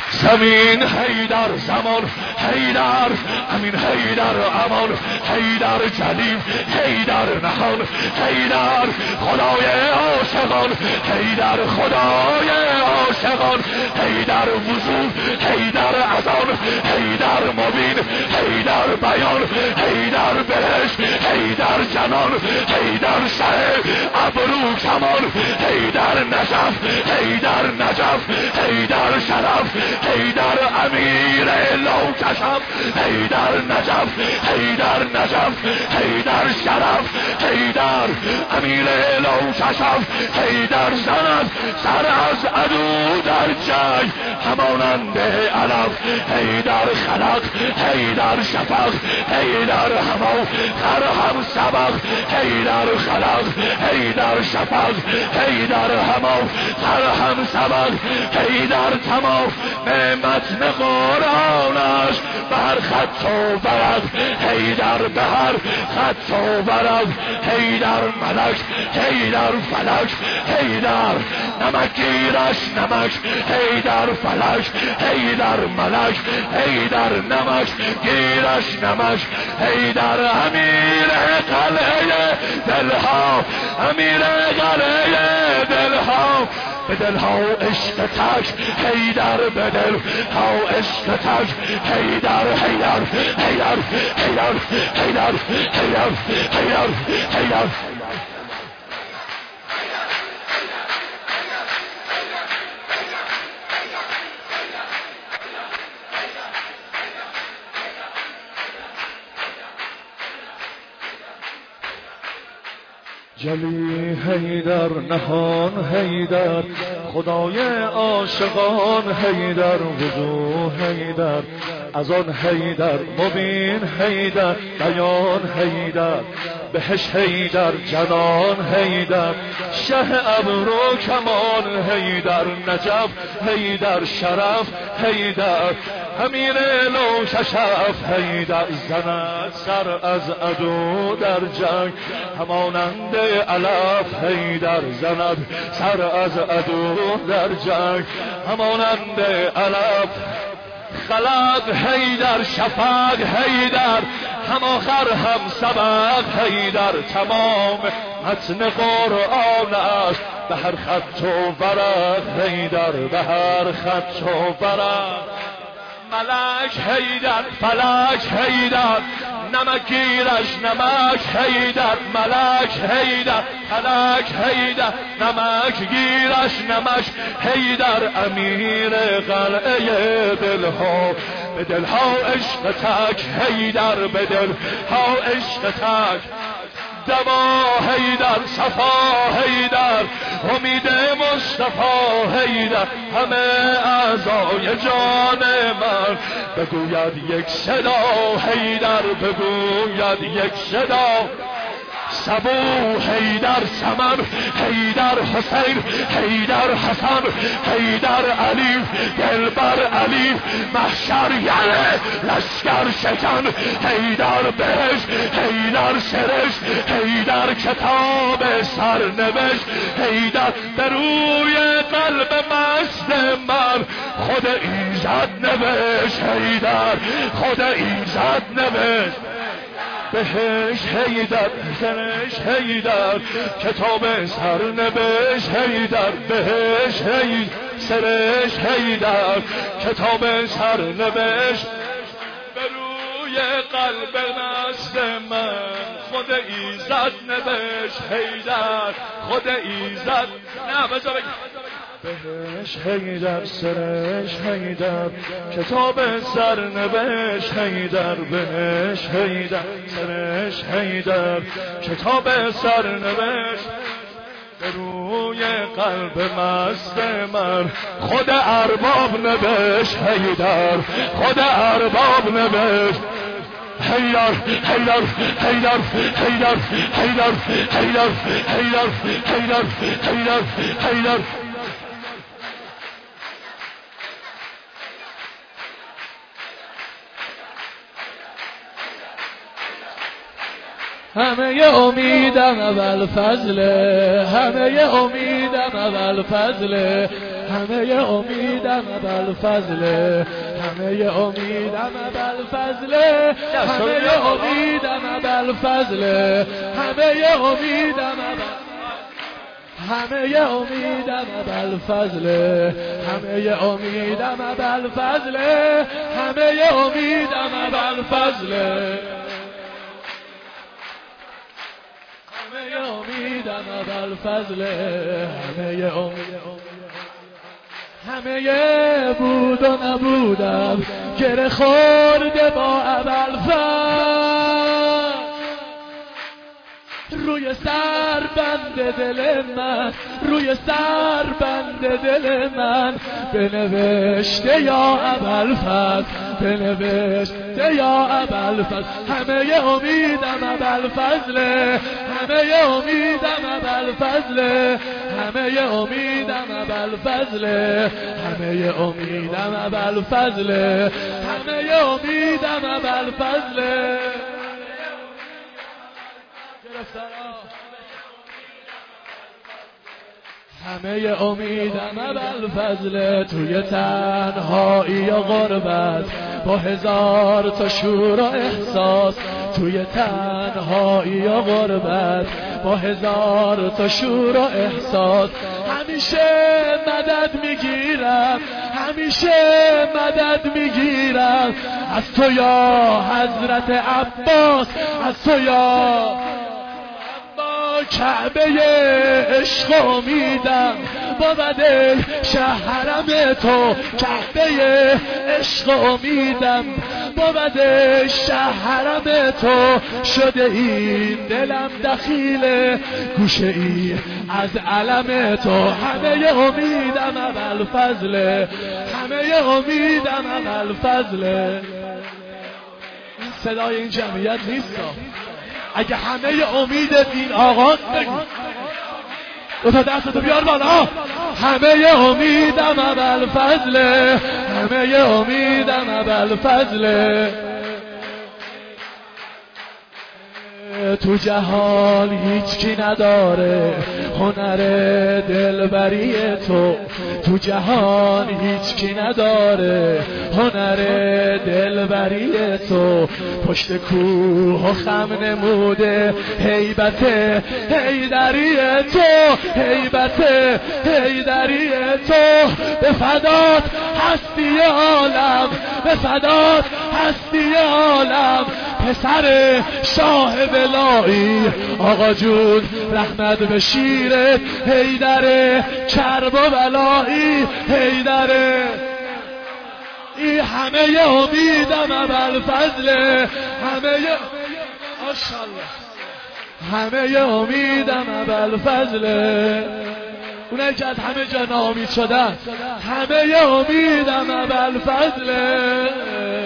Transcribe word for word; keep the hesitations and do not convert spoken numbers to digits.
زمین حیدر، زمان حیدر، امین حیدر امان حیدر، جلیل حیدر نهان حیدر، خدای عاشقان حیدر، خدای عاشقان حیدر، وضوح حیدر، اذان حیدر، مبین حیدر، بیان حیدر، بهشت حیدر، جنان حیدر، شه ابرو کمان حیدر، نجف حیدر، نجف حیدر، شرف حیدر، امیر لوکشف حیدر، نجف حیدر، نجف حیدر، شرف حیدر، امیر لوکشف حیدر، زند سر از عدو در جنگ همانند علف حیدر، خلق حیدر، شفق حیدر، همو خر هم سبق حیدر، خلق حیدر، شفق حیدر، همو خر هم سبق حیدر، تمام متن قرآنش به هر خط و ورق حیدر، به هر خط و ورق حیدر، ملک حیدر، فلک حیدر، نمکگیرش نمک حیدر، فلک حیدر، ملک حیدر، نمک گیرش نمک حیدر، امیر قلعه دلها، امیر قلعه دلها، به دلها عشق تک حیدر، به دلها عشق تک حیدر، حیدر حیدر حیدر حیدر حیدر حیدر حیدر جلی حیدر، نهان حیدر، خدای عاشقان حیدر، وضوح حیدر، اذان حیدر، مبین حیدر، بیان حیدر، بهشت حیدر، جنان حیدر، شه ابرو کمان حیدر، نجف حیدر، شرف حیدر، امیر لوکشف حیدر، زند سر از عدو در جنگ همانند علف حیدر، زند سر از عدو در جنگ همانند علف، خلق حیدر، شفق حیدر، هم آخر هم سبق حیدر، تمام متن قرآن است به هر خط و ورق حیدر، به هر خط و ورق، ملک حیدر، فلک حیدر، نمکگیرش نمک حیدر، ملک حیدر، فلک حیدر، نمکگیرش نمک حیدر، امیر قلعه دلها، به دلها عشق تک حیدر، به دلها عشق تک، دوا حیدر، صفا حیدر، امید مصطفی حیدر، همه اعضای جان من بگوید یک صدا حیدر، بگوید یک صدا، سبو حیدر، سمن حیدر، حسین حیدر، حسن حیدر، علی دلبر علی، محشر یله لشکر شکن حیدر، بهش حیدر، سرش حیدر، کتاب سرنوشت حیدر، در روی قلب مست من خود ایزد نوشت حیدر، خود ایزد نوشت، بهش حیدر، سرش حیدر، کتاب سرنوشت حیدر، بهش حیدر، سرش حیدر، کتاب سرنوشت، به روی قلب مست من خود ایزد نوشت حیدر، خود ایزد، نه بذار بهش حیدر، سرش حیدر، کتاب سرنوشت حیدر، بهش حیدر، سرش حیدر، کتاب سرنوشت، به روی قلب مست من خود ارباب نوشت حیدر، خود ارباب نوشت حیدر، حیدر، حیدر، حیدر، حیدر، حیدر، حیدر، حیدر، حیدر، حیدر. همه امیدم اول فضله، همه امیدم اول فضله، همه امیدم ابوالفضله، همه امیدم ابوالفضله، همه امیدم ابوالفضله، همه امیدم همه امیدم ابوالفضله، همه امیدم ابوالفضله، همه امیدم ابوالفضله، همه امیدم ابوالفضله، همه امیدم همه بود و نبودم گره خورده با ابوالفضل، روی سر بند دل من، روی سر بند دل من بنوشته یا ابوالفضل، بنوشته یا ابوالفضل، همه امیدم ابوالفضل، همه امیدم ابوالفضل، همه امیدم ابوالفضل، همه امیدم ابوالفضل، همه امیدم ابوالفضل. همه امیدم ابوالفضل، توی تنهایی و غربت با هزار تا شور و احساس، توی تنهایی و غربت با هزار تا شور و احساس، همیشه مدد میگیرم، همیشه مدد میگیرم از تو یا حضرت عباس، از تو یا کعبه عشق امیدم بابد شهرم تو، کعبه عشق امیدم بابد شهرم تو، شده این دلم دخیل گوشه ای از علم تو، همه امیدم ابوالفضل، همه امیدم ابوالفضل. این صدای این جمعیت نیست، اگه همه امیدت این آقا دو تا دستتو بیار بالا، همه امیدم ابوالفضل، همه امیدم ابوالفضل. تو جهان هیچ کی نداره هنر دلبری تو، تو جهان هیچ کی نداره هنر دلبری تو، پشت کوه و خم نموده هیبت هیدری تو، هیبت هیدری تو، به فدات هستی عالم، به فدات هستی عالم، پسر شاه بلایی آقا جون رحمت به شیرت، هیدر کرب و بلایی، هیدر ای همه امیدم ابوالفضل، همه ماشاءالله، همه امیدم ابوالفضل. اونایی که از همه جا ناامید شدن، همه امیدم ابوالفضل.